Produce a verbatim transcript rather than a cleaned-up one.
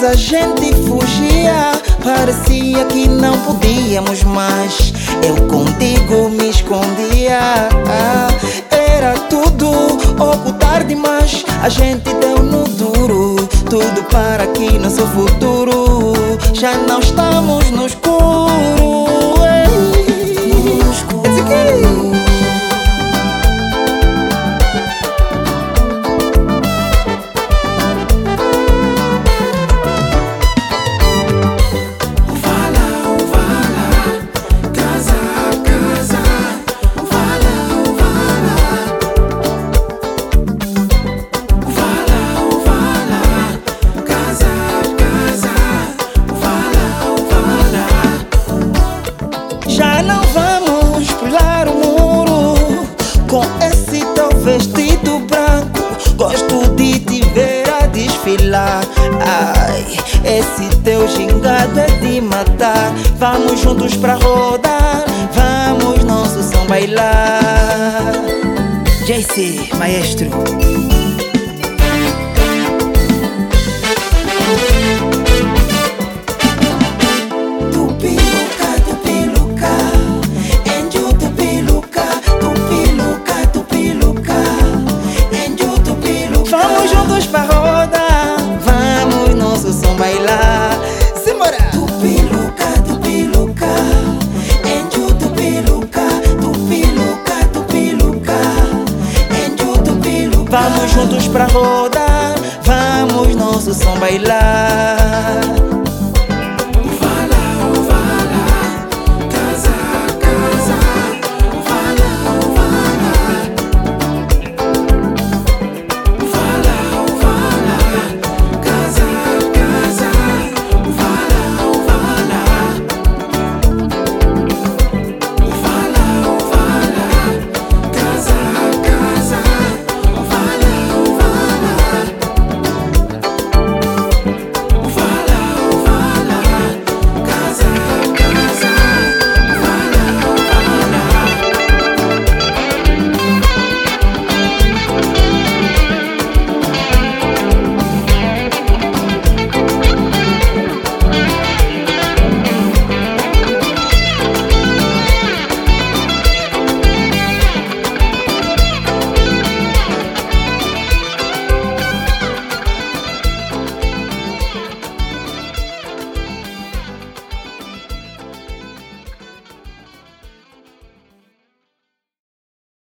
a gente fugia, parecia que não podíamos mais. Eu contigo me escondia, era tudo ocultar demais. A gente deu no duro, tudo para que nosso futuro já não estamos no escuro. Ei, no escuro. Já não vamos pular o muro com esse teu vestido branco. Gosto de te ver a desfilar. Ai, esse teu gingado é de matar. Vamos juntos pra rodar, vamos nosso som bailar. J C, maestro.